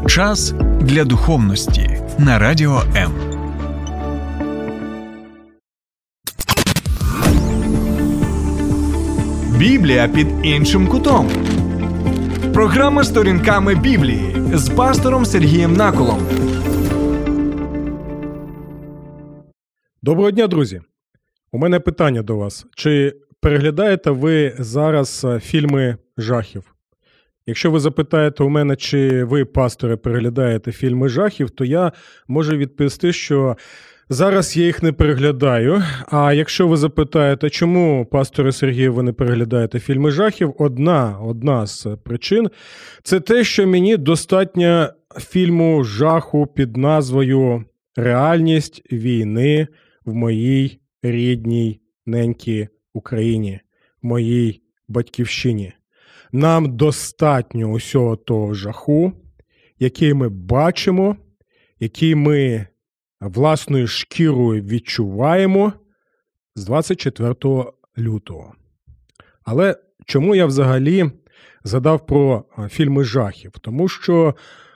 Час для духовності на Радіо М. Біблія під іншим кутом. Програма «Сторінками Біблії» з пастором Сергієм Наколом. Доброго дня, друзі! У мене питання до вас. Чи переглядаєте ви зараз фільми жахів? Якщо ви запитаєте у мене, чи ви, пасторе, переглядаєте фільми жахів, то я можу відповісти, що зараз я їх не переглядаю. А якщо ви запитаєте, чому, пасторе Сергію, ви не переглядаєте фільми жахів, одна з причин – це те, що мені достатньо фільму жаху під назвою «Реальність війни в моїй рідній ненькій Україні, моїй батьківщині». Нам достатньо усього того жаху, який ми бачимо, який ми власною шкірою відчуваємо з 24 лютого. Але чому я взагалі згадав про фільми жахів? Тому що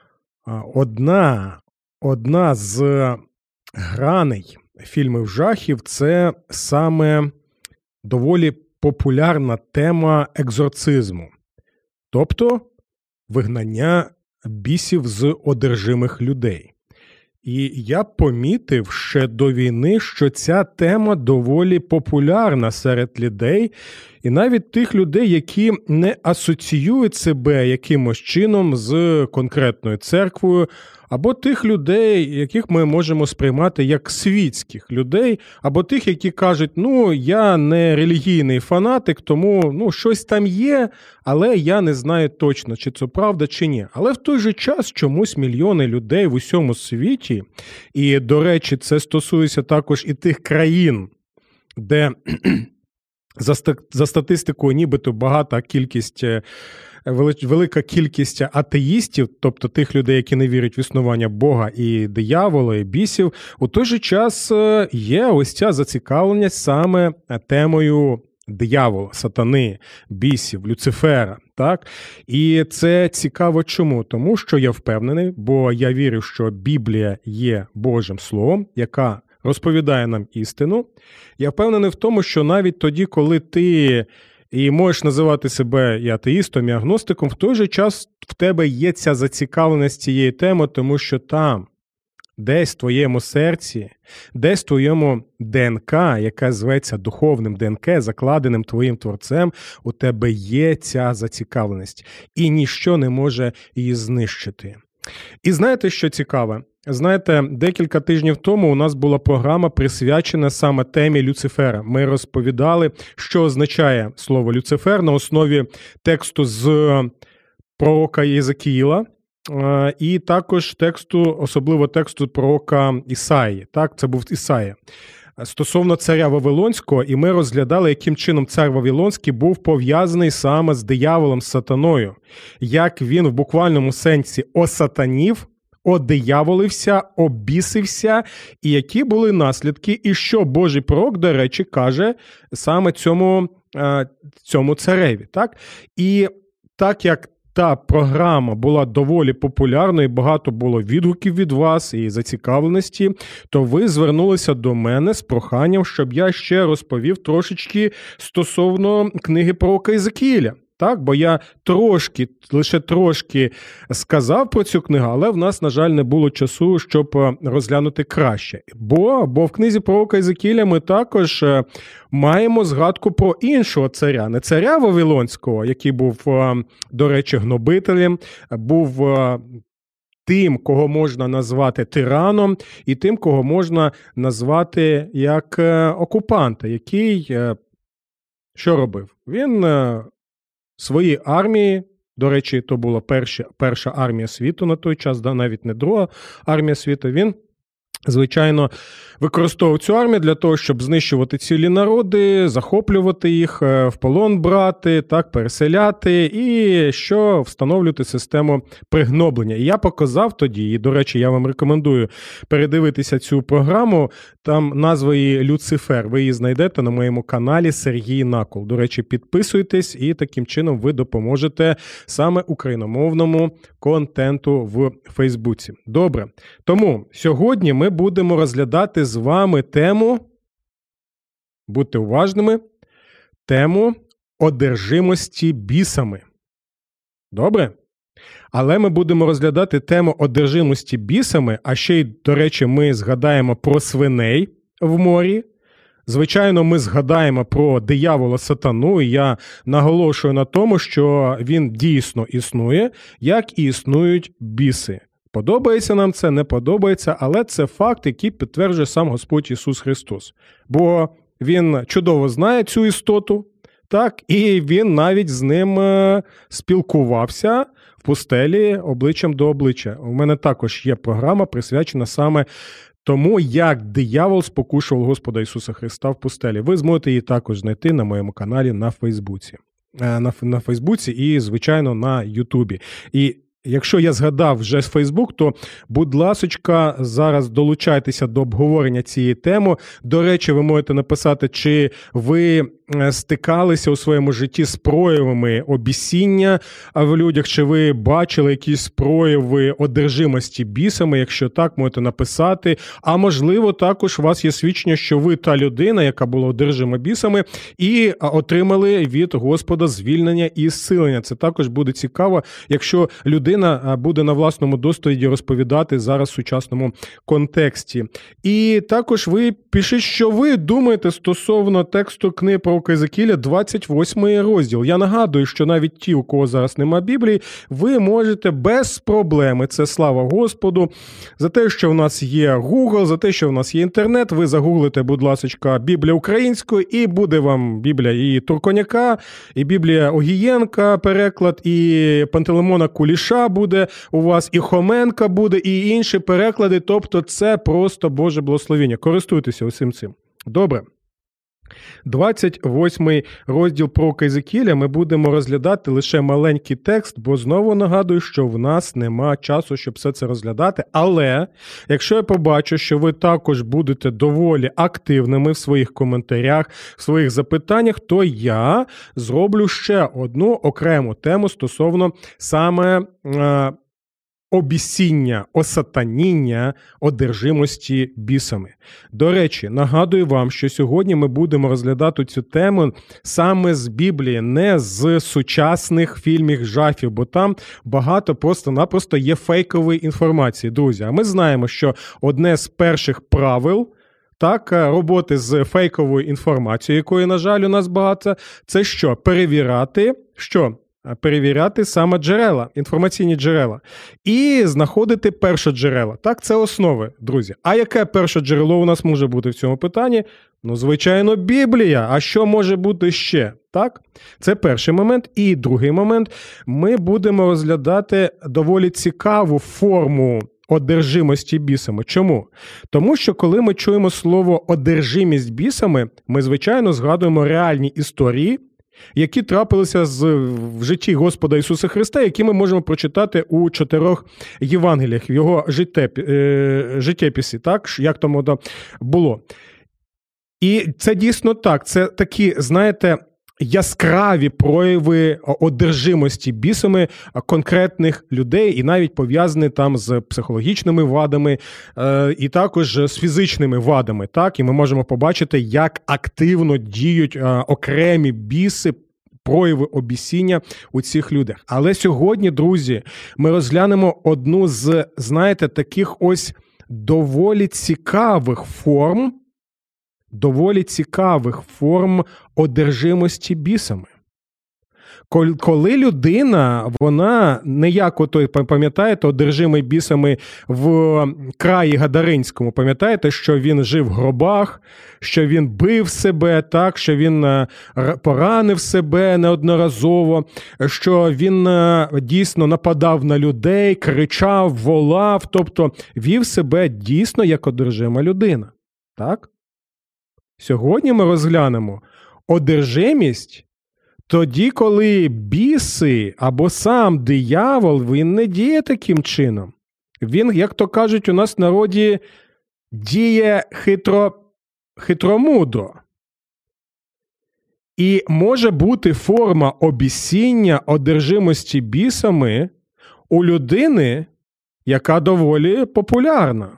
одна з граней фільмів жахів – це саме доволі популярна тема екзорцизму. Тобто вигнання бісів з одержимих людей. І я помітив ще до війни, що ця тема доволі популярна серед людей, і навіть тих людей, які не асоціюють себе якимось чином з конкретною церквою, або тих людей, яких ми можемо сприймати як світських людей, або тих, які кажуть, я не релігійний фанатик, тому щось там є, але я не знаю точно, чи це правда, чи ні. Але в той же час чомусь мільйони людей в усьому світі, і, до речі, це стосується також і тих країн, де за статистикою нібито велика кількість атеїстів, тобто тих людей, які не вірять в існування Бога і диявола, і бісів, у той же час є ось ця зацікавленість саме темою диявола, сатани, бісів, Люцифера. Так? І це цікаво чому? Тому що я впевнений, бо я вірю, що Біблія є Божим Словом, яка розповідає нам істину. Я впевнений в тому, що навіть тоді, коли ти і можеш називати себе і атеїстом, і агностиком, в той же час в тебе є ця зацікавленість цієї теми, тому що там, десь в твоєму серці, десь в твоєму ДНК, яка зветься духовним ДНК, закладеним твоїм Творцем, у тебе є ця зацікавленість. І ніщо не може її знищити. І знаєте, що цікаве? Знаєте, декілька тижнів тому у нас була програма, присвячена саме темі Люцифера. Ми розповідали, що означає слово Люцифер на основі тексту з пророка Єзекіїла і також особливо тексту пророка Ісаї. Так, це був Ісая. Стосовно царя Вавилонського, і ми розглядали, яким чином цар Вавилонський був пов'язаний саме з дияволом, з сатаною. Як він в буквальному сенсі осатанів, одияволився, обісився, і які були наслідки, і що Божий пророк, до речі, каже саме цьому цареві. Так? І так як та програма була доволі популярною, багато було відгуків від вас і зацікавленості, то ви звернулися до мене з проханням, щоб я ще розповів трошечки стосовно книги пророка Єзекіїля. Так, бо я лише трошки сказав про цю книгу, але в нас, на жаль, не було часу, щоб розглянути краще. Бо в книзі пророка Єзекіїля ми також маємо згадку про іншого царя, не царя Вавилонського, який був, до речі, гнобителем, був тим, кого можна назвати тираном, і тим, кого можна назвати як окупанта, який що робив? Він свої армії, до речі, то була перша армія світу на той час, навіть не друга армія світу, він звичайно, використовував цю армію для того, щоб знищувати цілі народи, захоплювати їх, в полон брати, так, переселяти і що встановлювати систему пригноблення. І я показав тоді, і, до речі, я вам рекомендую передивитися цю програму, там назва її «Люцифер». Ви її знайдете на моєму каналі Сергій Накол. До речі, підписуйтесь, і таким чином ви допоможете саме україномовному контенту в Фейсбуці. Добре. Тому сьогодні ми будемо розглядати з вами тему, будьте уважними, тему одержимості бісами. Добре? Але ми будемо розглядати тему одержимості бісами, а ще й, до речі, ми згадаємо про свиней в морі. Звичайно, ми згадаємо про диявола сатану, і я наголошую на тому, що він дійсно існує, як і існують біси. Подобається нам це, не подобається, але це факт, який підтверджує сам Господь Ісус Христос. Бо Він чудово знає цю істоту, так, і Він навіть з ним спілкувався в пустелі обличчям до обличчя. У мене також є програма, присвячена саме тому, як диявол спокушував Господа Ісуса Христа в пустелі. Ви зможете її також знайти на моєму каналі на Фейсбуці. На Фейсбуці і, звичайно, на Ютубі. І якщо я згадав вже з Фейсбук, то, будь ласочка, зараз долучайтеся до обговорення цієї теми. До речі, ви можете написати, чи ви стикалися у своєму житті з проявами обісіння в людях, чи ви бачили якісь прояви одержимості бісами. Якщо так, можете написати. А можливо, також у вас є свідчення, що ви та людина, яка була одержима бісами, і отримали від Господа звільнення і зцілення. Це також буде цікаво, якщо людина буде на власному досвіді розповідати зараз в сучасному контексті. І також ви пишіть, що ви думаєте стосовно тексту книги про Єзекіля, 28 розділ. Я нагадую, що навіть ті, у кого зараз нема Біблії, ви можете без проблеми, це слава Господу, за те, що в нас є Google, за те, що в нас є інтернет, ви загуглите, будь ласочка, Біблія українською, і буде вам Біблія і Турконяка, і Біблія Огієнка, переклад, і Пантелеймона Куліша буде у вас, і Хоменка буде, і інші переклади, тобто це просто Боже благословення. Користуйтеся усім цим. Добре. 28 розділ про Єзекіля ми будемо розглядати лише маленький текст, бо знову нагадую, що в нас нема часу, щоб все це розглядати. Але, якщо я побачу, що ви також будете доволі активними в своїх коментарях, в своїх запитаннях, то я зроблю ще одну окрему тему стосовно саме обісіння, осатаніння, одержимості бісами. До речі, нагадую вам, що сьогодні ми будемо розглядати цю тему саме з Біблії, не з сучасних фільмів жахів, бо там багато просто-напросто є фейкової інформації, друзі. А ми знаємо, що одне з перших правил роботи з фейковою інформацією, якої, на жаль, у нас багато, це що? Перевіряти саме джерела, інформаційні джерела. І знаходити першоджерела. Так, це основи, друзі. А яке перше джерело у нас може бути в цьому питанні? Ну, звичайно, Біблія. А що може бути ще? Так? Це перший момент. І другий момент. Ми будемо розглядати доволі цікаву форму одержимості бісами. Чому? Тому що коли ми чуємо слово «одержимість бісами», ми, звичайно, згадуємо реальні історії, які трапилися в житті Господа Ісуса Христа, які ми можемо прочитати у 4 Євангеліях, в його життєписі, так, як тому було. І це дійсно так, це такі, знаєте, яскраві прояви одержимості бісами конкретних людей і навіть пов'язані там з психологічними вадами і також з фізичними вадами. Так? І ми можемо побачити, як активно діють окремі біси, прояви обісіння у цих людях. Але сьогодні, друзі, ми розглянемо одну з, знаєте, таких ось доволі цікавих форм одержимості бісами. Коли людина, вона не як ото, пам'ятаєте, одержимий бісами в краї Гадаринському, пам'ятаєте, що він жив в гробах, що він бив себе, так, що він поранив себе неодноразово, що він дійсно нападав на людей, кричав, волав, тобто вів себе дійсно як одержима людина. Так? Сьогодні ми розглянемо одержимість тоді, коли біси або сам диявол, він не діє таким чином. Він, як то кажуть у нас в народі, діє хитромудро. І може бути форма обісіння одержимості бісами у людини, яка доволі популярна.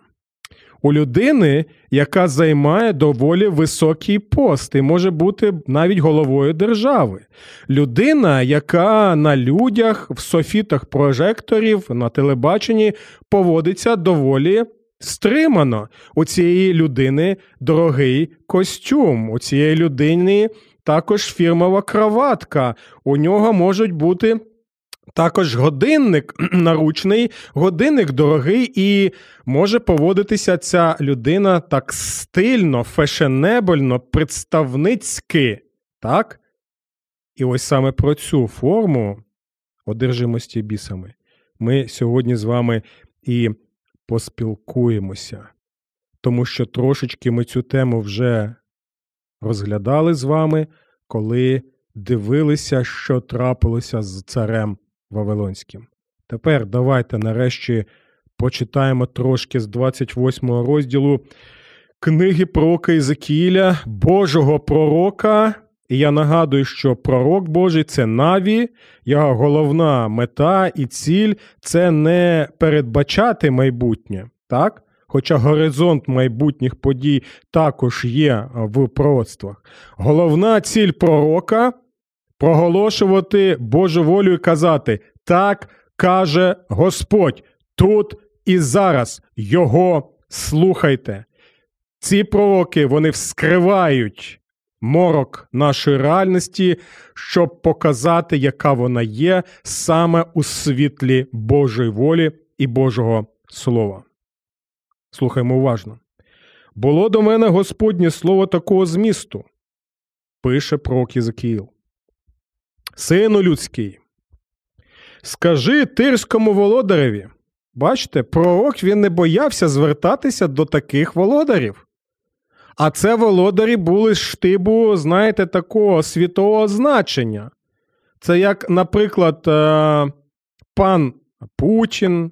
У людини, яка займає доволі високий пост і може бути навіть головою держави. Людина, яка на людях, в софітах прожекторів, на телебаченні поводиться доволі стримано. У цієї людини дорогий костюм, у цієї людини також фірмова краватка, у нього можуть бути також годинник наручний, годинник дорогий, і може поводитися ця людина так стильно, фешенебельно, представницьки, так? І ось саме про цю форму одержимості бісами ми сьогодні з вами і поспілкуємося. Тому що трошечки ми цю тему вже розглядали з вами, коли дивилися, що трапилося з царем Вавилонським. Тепер давайте нарешті почитаємо трошки з 28 розділу книги пророка Єзекіїля, Божого пророка. І я нагадую, що пророк Божий – це Наві, його головна мета і ціль – це не передбачати майбутнє, так? Хоча горизонт майбутніх подій також є в пророцтвах. Головна ціль пророка – проголошувати Божу волю і казати: «Так каже Господь, тут і зараз, його слухайте». Ці пророки, вони вскривають морок нашої реальності, щоб показати, яка вона є саме у світлі Божої волі і Божого Слова. Слухаймо уважно. «Було до мене Господнє слово такого змісту», пише пророк Єзекіїл. «Сину людський, скажи тирському володареві». Бачите, пророк, він не боявся звертатися до таких володарів. А це володарі були штибу, знаєте, такого світового значення. Це як, наприклад, пан Путін,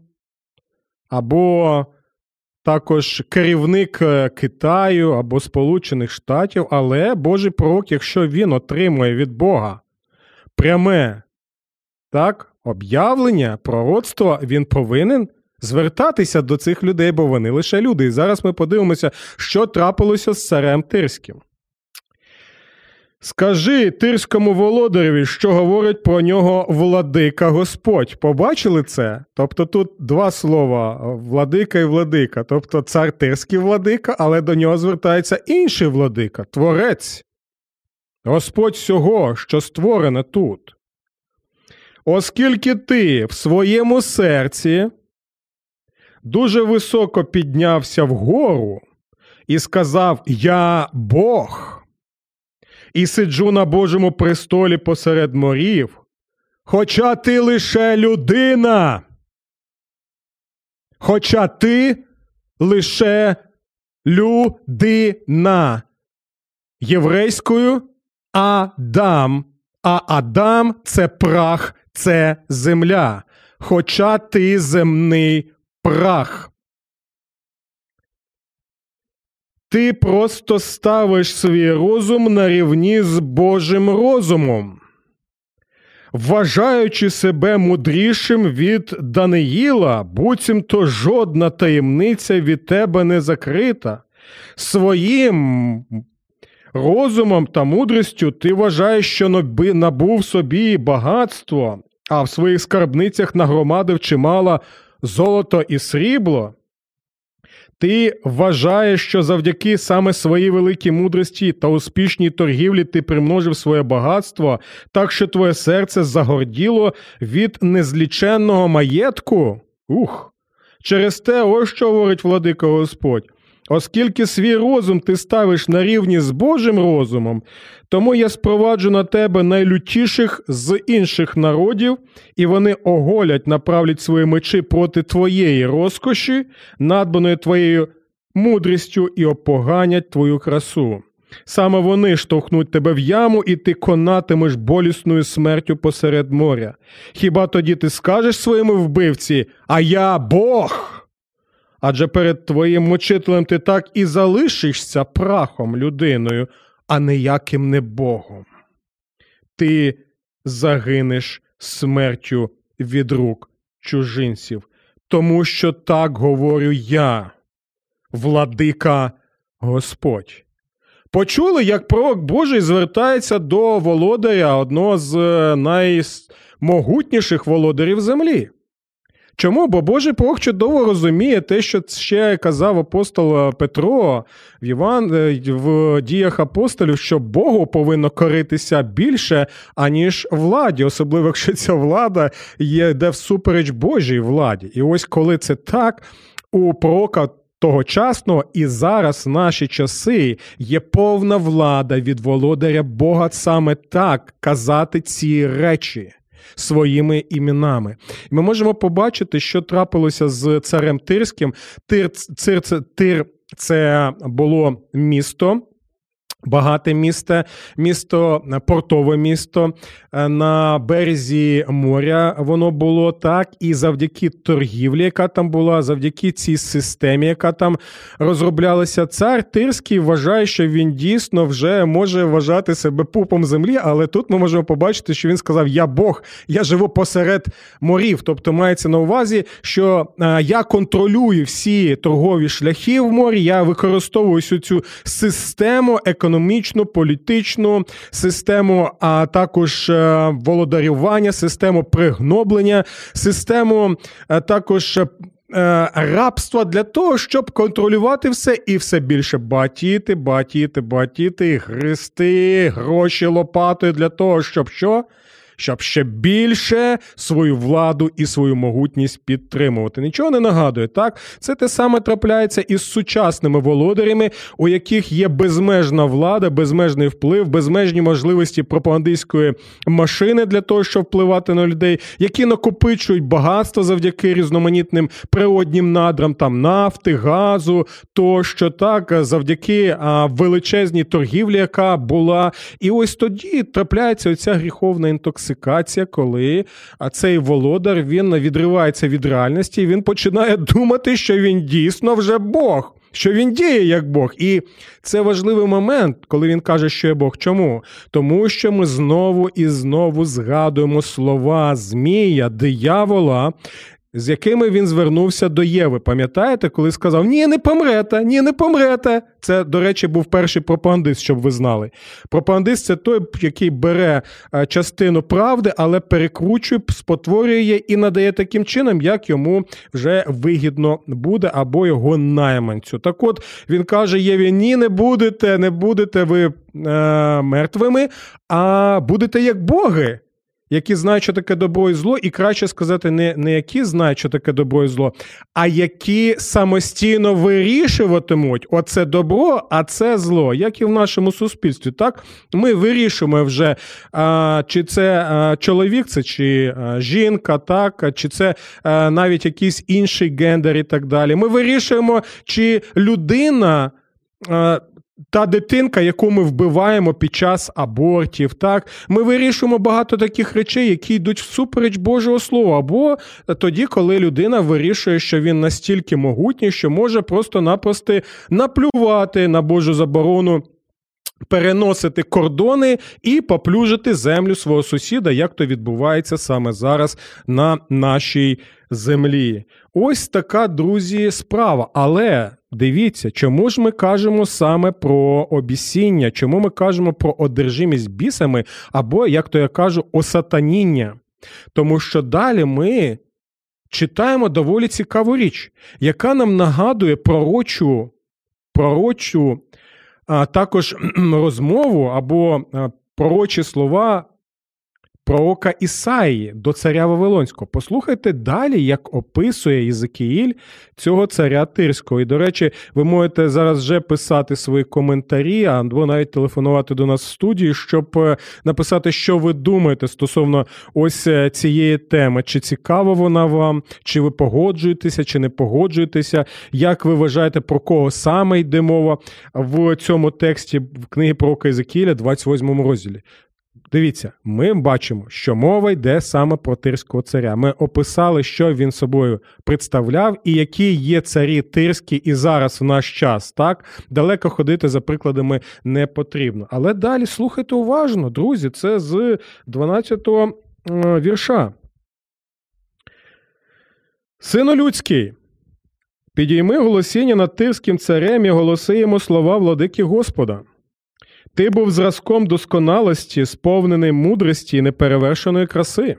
або також керівник Китаю, або Сполучених Штатів. Але Божий пророк, якщо він отримує від Бога пряме, так, об'явлення, пророцтво, він повинен звертатися до цих людей, бо вони лише люди. І зараз ми подивимося, що трапилося з царем Тирським. «Скажи тирському володареві, що говорить про нього владика Господь». Побачили це? Тобто тут два слова – владика і владика. Тобто цар Тирський владика, але до нього звертається інший владика – творець. Господь всього, що створене тут. «Оскільки ти в своєму серці дуже високо піднявся вгору і сказав: «Я Бог, і сиджу на Божому престолі посеред морів», хоча ти лише людина, хоча ти лише людина. Єврейською Адам, а Адам – це прах, це земля, хоча ти земний прах. Ти просто ставиш свій розум на рівні з Божим розумом, вважаючи себе мудрішим від Даниїла, буцімто жодна таємниця від тебе не закрита. Своїм розумом та мудрістю ти вважаєш, що набув собі багатство, а в своїх скарбницях нагромадив чимало золото і срібло. Ти вважаєш, що завдяки саме своїй великій мудрості та успішній торгівлі ти примножив своє багатство, так що твоє серце загорділо від незліченного маєтку? Через те, ось що говорить владика Господь. Оскільки свій розум ти ставиш на рівні з Божим розумом, тому я спроваджу на тебе найлютіших з інших народів, і вони оголять, направлять свої мечі проти твоєї розкоші, надбаної твоєю мудрістю, і опоганять твою красу. Саме вони штовхнуть тебе в яму, і ти конатимеш болісною смертю посеред моря. Хіба тоді ти скажеш своєму вбивці: «А я Бог»? Адже перед твоїм мучителем ти так і залишишся прахом, людиною, а ніяким не Богом. Ти загинеш смертю від рук чужинців, тому що так говорю я, владика Господь. Почули, як пророк Божий звертається до володаря, одного з наймогутніших володарів землі. Чому? Бо Божий пророк чудово розуміє те, що ще казав апостол Петро в діях апостолів, що Богу повинно коритися більше, аніж владі, особливо якщо ця влада йде всупереч Божій владі. І ось коли це так, у пророка тогочасного і зараз в наші часи є повна влада від володаря Бога саме так казати ці речі своїми іменами. Ми можемо побачити, що трапилося з царем Тирським. Тир – це було місто, багате місто, портове місто, на березі моря воно було так, і завдяки торгівлі, яка там була, завдяки цій системі, яка там розроблялася, цар Тирський вважає, що він дійсно вже може вважати себе пупом землі, але тут ми можемо побачити, що він сказав: «Я Бог, я живу посеред морів». Тобто мається на увазі, що я контролюю всі торгові шляхи в морі, я використовую всю цю систему економічну, політичну, систему, а також володарювання, систему пригноблення, систему також рабства для того, щоб контролювати все і все більше батіти, гристи гроші лопатою для того, щоб що? Щоб ще більше свою владу і свою могутність підтримувати. Нічого не нагадує, так? Це те саме трапляється із сучасними володарями, у яких є безмежна влада, безмежний вплив, безмежні можливості пропагандистської машини для того, щоб впливати на людей, які накопичують багатство завдяки різноманітним природнім надрам, там, нафти, газу, тощо, так, завдяки величезній торгівлі, яка була. І ось тоді трапляється оця гріховна інтоксикація, коли цей володар, він відривається від реальності, і він починає думати, що він дійсно вже Бог, що він діє як Бог. І це важливий момент, коли він каже, що є Бог. Чому? Тому що ми знову і знову згадуємо слова Змія, диявола, з якими він звернувся до Єви. Пам'ятаєте, коли сказав: «Ні, не помрете». Це, до речі, був перший пропагандист, щоб ви знали. Пропагандист – це той, який бере частину правди, але перекручує, спотворює її і надає таким чином, як йому вже вигідно буде, або його найманцю. Так от, він каже Єві: «Ні, не будете ви мертвими, а будете як боги, які знають, що таке добро і зло», і краще сказати, не які знають, що таке добро і зло, а які самостійно вирішуватимуть оце добро, а це зло, як і в нашому суспільстві. Так? Ми вирішуємо вже, чи це чоловік, це чи жінка, так? Чи це навіть якийсь інший гендер і так далі. Ми вирішуємо, чи людина, та дитинка, яку ми вбиваємо під час абортів, так? Ми вирішуємо багато таких речей, які йдуть всупереч Божого Слова. Або тоді, коли людина вирішує, що він настільки могутній, що може просто-напросто наплювати на Божу заборону, переносити кордони і поплюжити землю свого сусіда, як то відбувається саме зараз на нашій землі. Ось така, друзі, справа. Але дивіться, чому ж ми кажемо саме про обісіння, чому ми кажемо про одержимість бісами, або, як то я кажу, осатаніння? Тому що далі ми читаємо доволі цікаву річ, яка нам нагадує пророчу також розмову або пророчі слова пророка Ісаї до царя Вавилонського. Послухайте далі, як описує Єзекіїль цього царя Тирського. І, до речі, ви можете зараз вже писати свої коментарі, або навіть телефонувати до нас в студії, щоб написати, що ви думаєте стосовно ось цієї теми. Чи цікава вона вам, чи ви погоджуєтеся, чи не погоджуєтеся, як ви вважаєте, про кого саме йде мова в цьому тексті в книги пророка Єзекіїля, 28 розділі. Дивіться, ми бачимо, що мова йде саме про Тирського царя. Ми описали, що він собою представляв і які є царі тирські і зараз в наш час. Так? Далеко ходити за прикладами не потрібно. Але далі слухайте уважно, друзі, це з 12-го вірша. «Сину людський, підійми голосіння над Тирським царем і голоси йому слова владики Господа. Ти був зразком досконалості, сповнений мудрості і неперевершеної краси.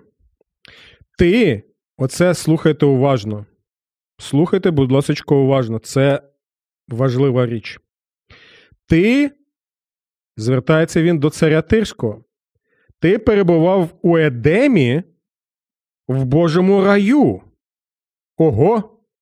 Ти, оце слухайте уважно. Слухайте, будь ласочка, уважно. Це важлива річ. Ти, звертається він до царя Тирського, ти перебував у Едемі в Божому раю. Ого!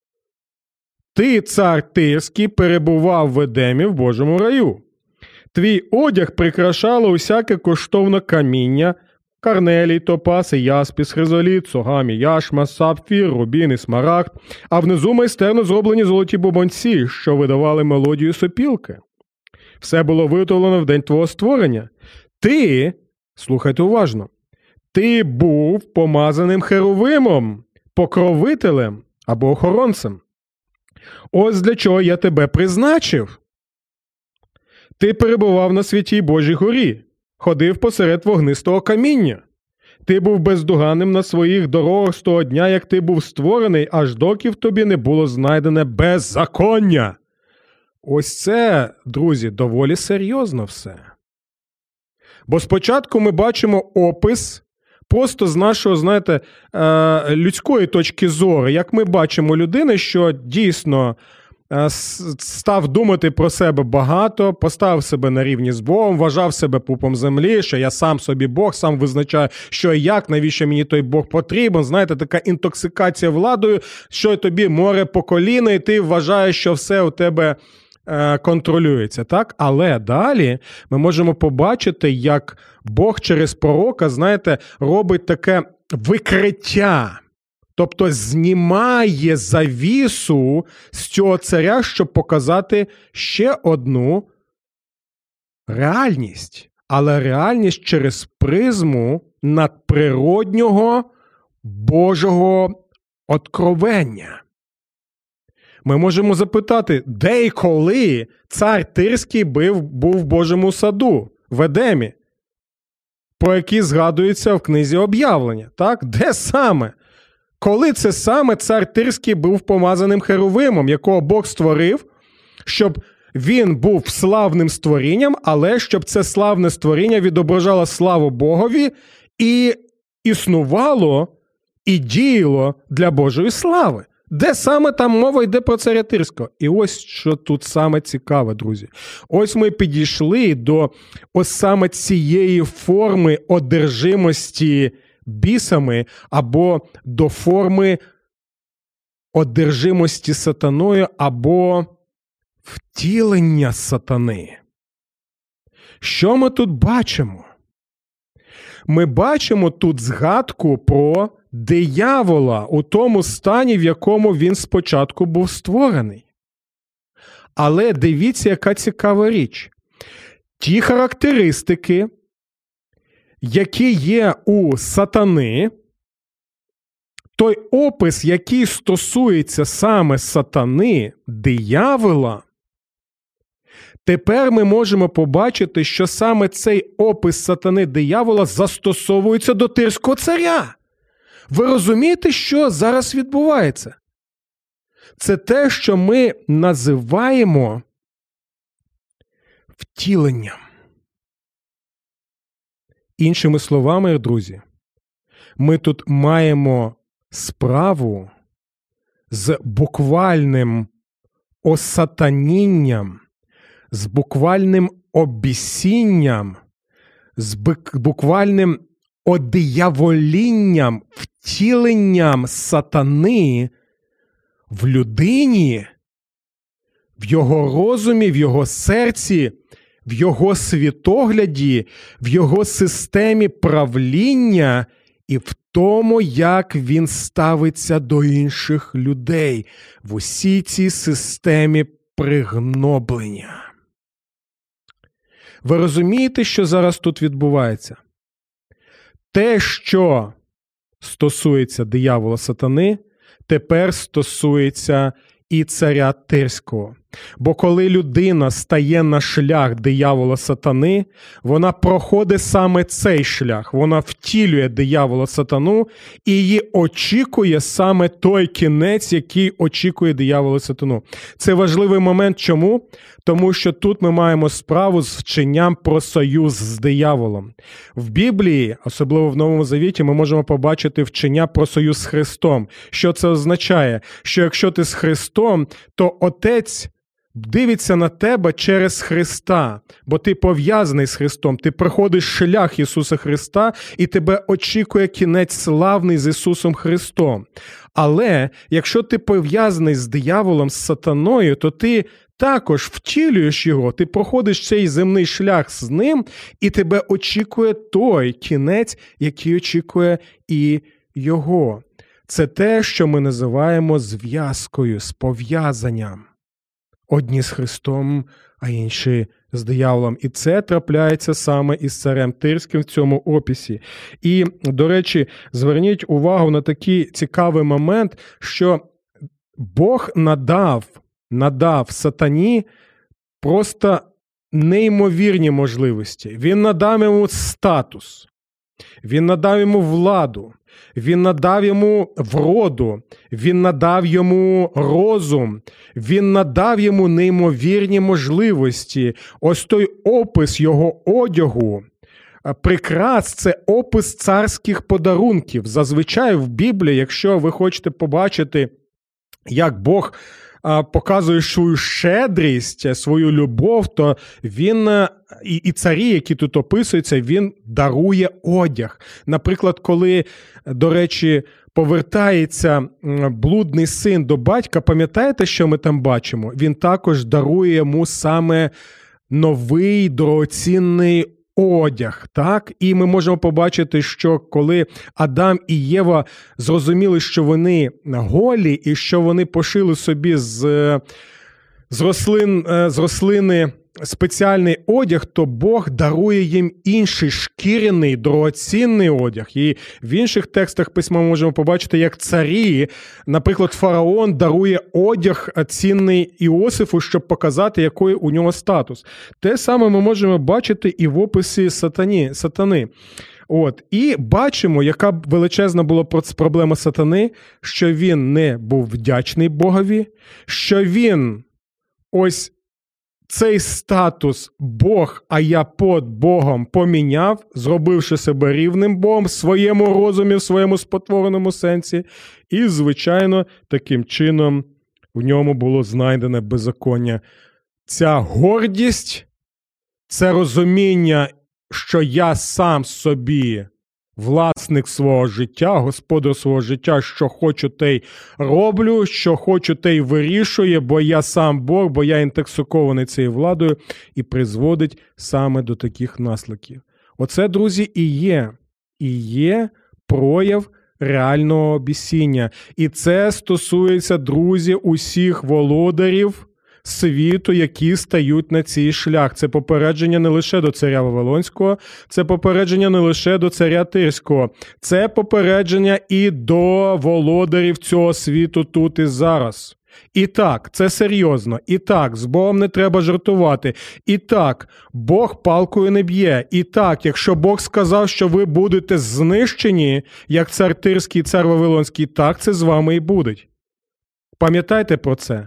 Ти, цар Тирський, перебував в Едемі в Божому раю. Твій одяг прикрашало усяке коштовне каміння, карнелій, топаз, яспіс, хризоліт, согамі, яшма, сапфір, рубін і смарагд, а внизу майстерно зроблені золоті бубонці, що видавали мелодію сопілки. Все було виготовлено в день твого створення. Ти, слухайте уважно, ти був помазаним херувимом, покровителем або охоронцем. Ось для чого я тебе призначив. Ти перебував на святій Божій горі, ходив посеред вогнистого каміння. Ти був бездоганним на своїх дорогах з того дня, як ти був створений, аж доки в тобі не було знайдене беззаконня. Ось це, друзі, доволі серйозно все. Бо спочатку ми бачимо опис просто з нашого, знаєте, людської точки зору, як ми бачимо людини, що дійсно став думати про себе багато, поставив себе на рівні з Богом, вважав себе пупом землі, що я сам собі Бог, сам визначаю, що і як, навіщо мені той Бог потрібен. Знаєте, така інтоксикація владою, що тобі море по коліна, і ти вважаєш, що все у тебе контролюється, так? Але далі ми можемо побачити, як Бог через пророка, знаєте, робить таке викриття. Тобто знімає завісу з цього царя, щоб показати ще одну реальність. Але реальність через призму надприроднього Божого откровення. Ми можемо запитати, де і коли цар Тирський був в Божому саду, в Едемі, про який згадується в книзі Об'явлення. Так? Де саме? Коли це саме цар Тирський був помазаним херувимом, якого Бог створив, щоб він був славним створінням, але щоб це славне створіння відображало славу Богові і існувало, і діяло для Божої слави. Де саме там мова йде про царя Тирського? І ось що тут саме цікаве, друзі. Ось ми підійшли до ось саме цієї форми одержимості бісами або до форми одержимості сатаною або втілення сатани. Що ми тут бачимо? Ми бачимо тут згадку про диявола у тому стані, в якому він спочатку був створений. Але дивіться, яка цікава річ. Ті характеристики, які є у сатани, той опис, який стосується саме сатани, диявола, тепер ми можемо побачити, що саме цей опис сатани диявола застосовується до Тирського царя. Ви розумієте, що зараз відбувається? Це те, що ми називаємо втіленням. Іншими словами, друзі, ми тут маємо справу з буквальним осатанінням, з буквальним обісінням, з буквальним одияволінням, втіленням сатани в людині, в його розумі, в його серці, в його світогляді, в його системі правління і в тому, як він ставиться до інших людей, в усій цій системі пригноблення. Ви розумієте, що зараз тут відбувається? Те, що стосується диявола сатани, тепер стосується і царя Тирського. Бо коли людина стає на шлях диявола сатани, вона проходить саме цей шлях. Вона втілює диявола сатану і її очікує саме той кінець, який очікує диявола сатану. Це важливий момент. Чому? Тому що тут ми маємо справу з вченням про союз з дияволом. В Біблії, особливо в Новому Завіті, ми можемо побачити вчення про союз з Христом. Що це означає? Що якщо ти з Христом, то Отець дивиться на тебе через Христа, бо ти пов'язаний з Христом, ти проходиш шлях Ісуса Христа, і тебе очікує кінець славний з Ісусом Христом. Але якщо ти пов'язаний з дияволом, з сатаною, то ти також втілюєш його, ти проходиш цей земний шлях з ним, і тебе очікує той кінець, який очікує і його. Це те, що ми називаємо зв'язкою, з пов'язанням. Одні з Христом, а інші з дияволом. І це трапляється саме із царем Тирським в цьому описі. І, до речі, зверніть увагу на такий цікавий момент, що Бог надав сатані просто неймовірні можливості. Він надав йому статус, він надав йому владу, він надав йому вроду, він надав йому розум, він надав йому неймовірні можливості. Ось той опис його одягу, прикрас – це опис царських подарунків. Зазвичай в Біблії, якщо ви хочете побачити, як Бог показує свою щедрість, свою любов, то він, і царі, які тут описуються, він дарує одяг. Наприклад, коли, до речі, повертається блудний син до батька, пам'ятаєте, що ми там бачимо? Він також дарує йому саме новий дорогоцінний одяг, так? І ми можемо побачити, що коли Адам і Єва зрозуміли, що вони голі і що вони пошили собі з рослини спеціальний одяг, то Бог дарує їм інший шкіряний, дорогоцінний одяг. І в інших текстах письма ми можемо побачити, як царі, наприклад, фараон дарує одяг цінний Іосифу, щоб показати, який у нього статус. Те саме ми можемо бачити і в описі сатани. І бачимо, яка величезна була проблема сатани, що він не був вдячний Богові, що він ось цей статус Бог, а я под Богом поміняв, зробивши себе рівним Богом в своєму розумі, в своєму спотвореному сенсі. І, звичайно, таким чином в ньому було знайдене беззаконня. Ця гордість, це розуміння, що я сам собі власник свого життя, господар свого життя, що хочу, те й роблю, що хочу, те й вирішує, бо я сам Бог, бо я інтоксикований цією владою, і призводить саме до таких наслідків. Оце, друзі, і є прояв реального бісіння. І це стосується, друзі, усіх володарів світу, які стають на цей шлях. Це попередження не лише до царя Вавилонського, це попередження не лише до царя Тирського, це попередження і до володарів цього світу тут і зараз. І так, це серйозно. І так, з Богом не треба жартувати. І так, Бог палкою не б'є. І так, якщо Бог сказав, що ви будете знищені, як цар Тирський, цар Вавилонський, так це з вами і буде. Пам'ятайте про це.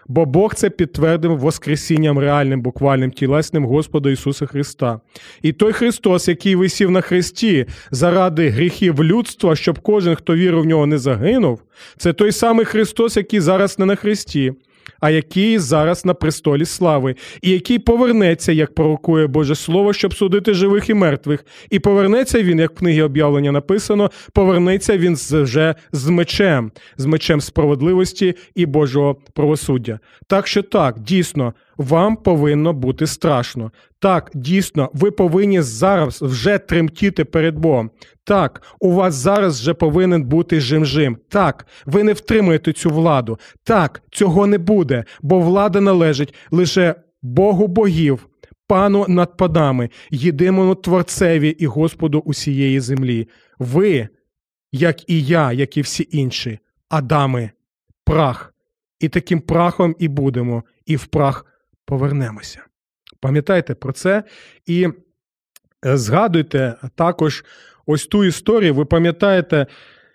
Бо Бог це підтвердив воскресінням реальним, буквальним, тілесним Господа Ісуса Христа. І той Христос, який висів на хресті заради гріхів людства, щоб кожен, хто вірив в нього, не загинув, це той самий Христос, який зараз не на хресті, а який зараз на престолі слави, і який повернеться, як пророкує Боже Слово, щоб судити живих і мертвих. І повернеться він, як в книгі об'явлення написано, повернеться він вже з мечем справедливості і Божого правосуддя. Так що так, дійсно, вам повинно бути страшно. Так, дійсно, ви повинні зараз вже тремтіти перед Богом. Так, у вас зараз вже повинен бути жим-жим. Так, ви не втримуєте цю владу. Так, цього не буде, бо влада належить лише Богу богів, Пану над панами, єдиному Творцеві і Господу усієї землі. Ви, як і я, як і всі інші, Адами, прах. І таким прахом і будемо, і в прах повернемося. Пам'ятайте про це і згадуйте також ось ту історію. Ви пам'ятаєте,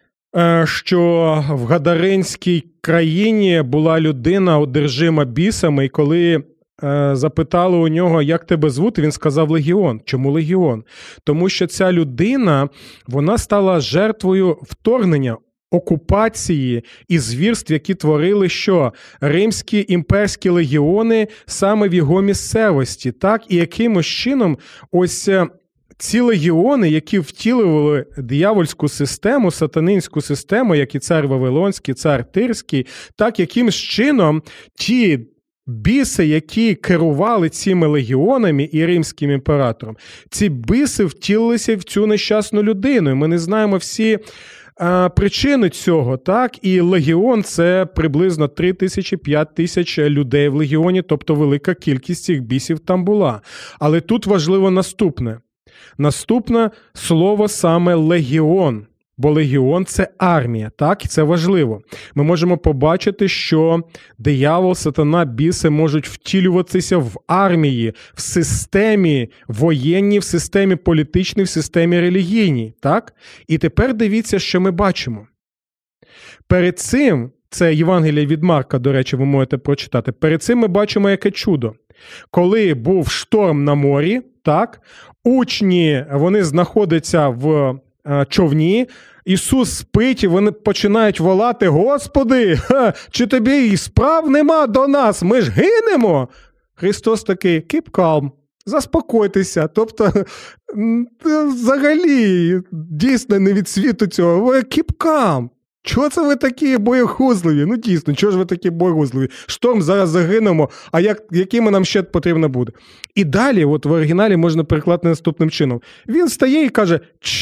що в Гадаринській країні була людина одержима бісами, і коли запитали у нього, як тебе звути, він сказав Легіон. Чому Легіон? Тому що ця людина, вона стала жертвою вторгнення, окупації і звірств, які творили що? Римські імперські легіони саме в його місцевості. Так? І якимось чином ось ці легіони, які втілювали диявольську систему, сатанинську систему, як і цар Вавилонський, цар Тирський, так якимось чином ті біси, які керували цими легіонами і римським імператором, ці біси втілилися в цю нещасну людину. І ми не знаємо всі причини цього, так? І легіон – це приблизно 3-5 тисяч людей в легіоні, тобто велика кількість цих бісів там була. Але тут важливо наступне. Наступне слово саме легіон. Бо легіон – це армія, так? І це важливо. Ми можемо побачити, що диявол, сатана, біси можуть втілюватися в армії, в системі воєнній, в системі політичній, в системі релігійній, так? І тепер дивіться, що ми бачимо. Перед цим, це Євангеліє від Марка, до речі, ви можете прочитати, перед цим ми бачимо яке чудо. Коли був шторм на морі, так? Учні, вони знаходяться в човні, Ісус спить, і вони починають волати: «Господи, чи тобі і справ нема до нас? Ми ж гинемо!» Христос такий: «Keep calm, заспокойтеся». Тобто, взагалі, дійсно не від світу цього. «Keep calm». Чого це ви такі боягузливі? Ну дійсно, чого ж ви такі боягузливі? Шторм, зараз загинемо, а якими нам ще потрібно буде? І далі, от в оригіналі можна перекладати наступним чином. Він стає і каже: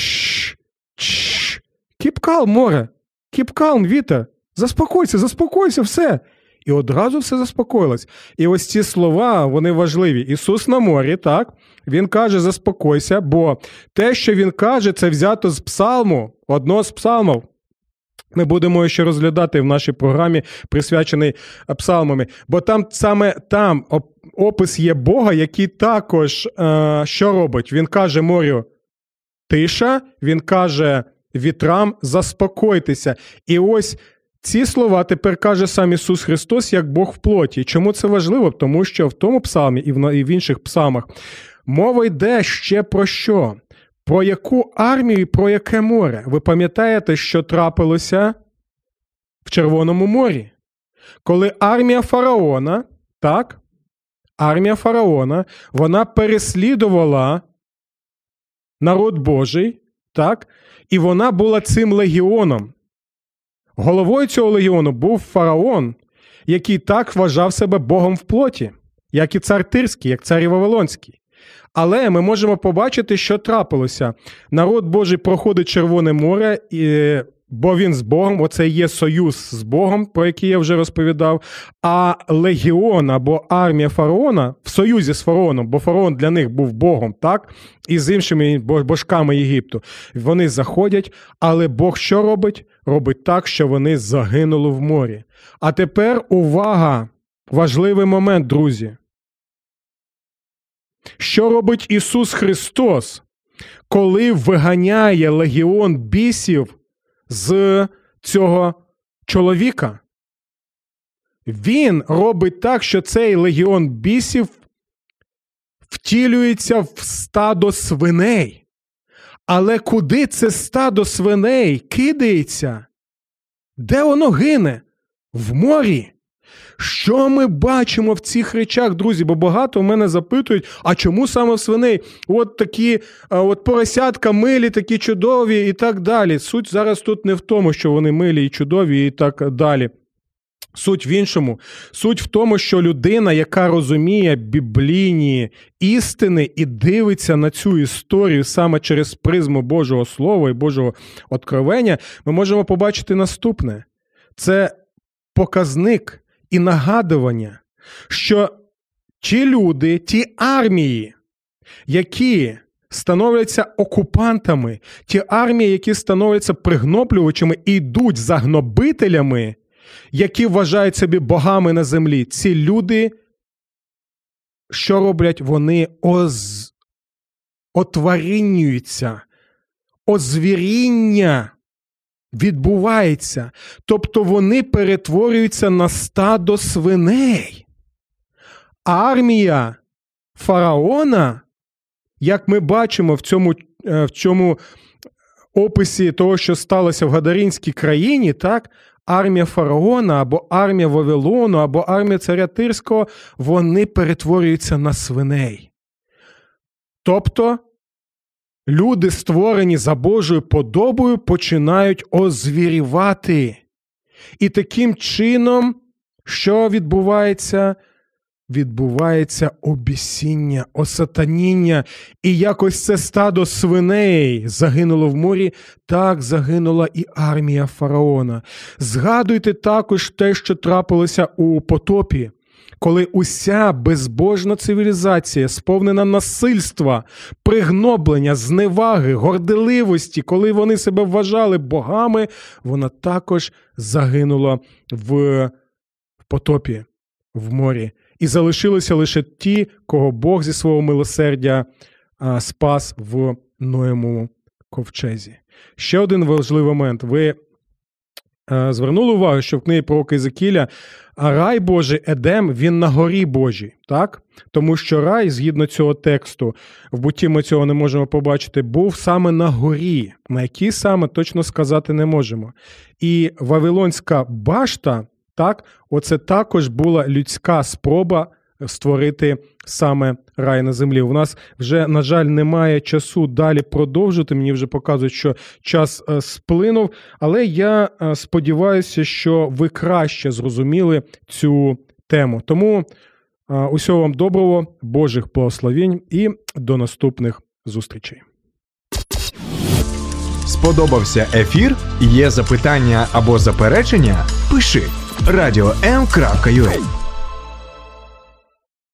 «Keep calm, море! Keep calm, вітер! Заспокойся, все!» І одразу все заспокоїлось. І ось ці слова, вони важливі. Ісус на морі, так? Він каже: «Заспокойся», бо те, що він каже, це взято з псалму, одного з псалмів. Ми будемо ще розглядати в нашій програмі, присвяченій псалмами. Бо там опис є Бога, який також що робить? Він каже морю: «Тиша», він каже вітрам: «Заспокойтеся». І ось ці слова тепер каже сам Ісус Христос як Бог в плоті. Чому це важливо? Тому що в тому псалмі і в інших псалмах мова йде ще про що? Про яку армію і про яке море? Ви пам'ятаєте, що трапилося в Червоному морі? Коли армія фараона, так? Армія фараона, вона переслідувала народ Божий, так? І вона була цим легіоном. Головою цього легіону був фараон, який так вважав себе Богом в плоті, як і цар Тирський, як цар Вавилонський. Але ми можемо побачити, що трапилося. Народ Божий проходить Червоне море, бо він з Богом, оце є союз з Богом, про який я вже розповідав, а легіон або армія фараона в союзі з фараоном, бо фараон для них був Богом, так? І з іншими божками Єгипту. Вони заходять, але Бог що робить? Робить так, що вони загинули в морі. А тепер увага! Важливий момент, друзі. Що робить Ісус Христос, коли виганяє легіон бісів з цього чоловіка? він робить так, що цей легіон бісів втілюється в стадо свиней. Але куди це стадо свиней кидається? Де воно гине? В морі. Що ми бачимо в цих речах, друзі? Бо багато в мене запитують, а чому саме в свиней? От такі поросятка милі, такі чудові і так далі. Суть зараз тут не в тому, що вони милі і чудові і так далі. Суть в іншому. Суть в тому, що людина, яка розуміє біблійні істини і дивиться на цю історію саме через призму Божого Слова і Божого откровення, ми можемо побачити наступне. Це показник і нагадування, що ті люди, ті армії, які становляться окупантами, ті армії, які становляться пригноблювачами і йдуть за гнобителями, які вважають собі богами на землі, ці люди, що роблять? Вони отваріннюються, озвіріння відбувається. Тобто вони перетворюються на стадо свиней. Армія фараона, як ми бачимо в цьому описі того, що сталося в Гадаринській країні, так? Армія фараона, або армія Вавилону, або армія царя Тирського, вони перетворюються на свиней. Тобто люди, створені за Божою подобою, починають озвірівати. І таким чином, що відбувається? Відбувається обісіння, осатаніння. І якось це стадо свиней загинуло в морі, так загинула і армія фараона. Згадуйте також те, що трапилося у потопі, коли уся безбожна цивілізація, сповнена насильства, пригноблення, зневаги, горделивості, коли вони себе вважали богами, вона також загинула в потопі, в морі. І залишилися лише ті, кого Бог зі свого милосердя спас в Ноємовому ковчезі. Ще один важливий момент. Ви звернули увагу, що в книгі пророка Єзекіля рай Божий, Едем, він на горі Божій, так? Тому що рай, згідно цього тексту, в Бутті ми цього не можемо побачити, був саме на горі. На якій саме, точно сказати не можемо. І Вавилонська башта, так, оце також була людська спроба створити саме рай на землі. У нас вже, на жаль, немає часу далі продовжити. Мені вже показують, що час сплинув. Але я сподіваюся, що ви краще зрозуміли цю тему. Тому усього вам доброго, Божих благословень і до наступних зустрічей. Сподобався ефір? Є запитання або заперечення? Пиши radio.m.ua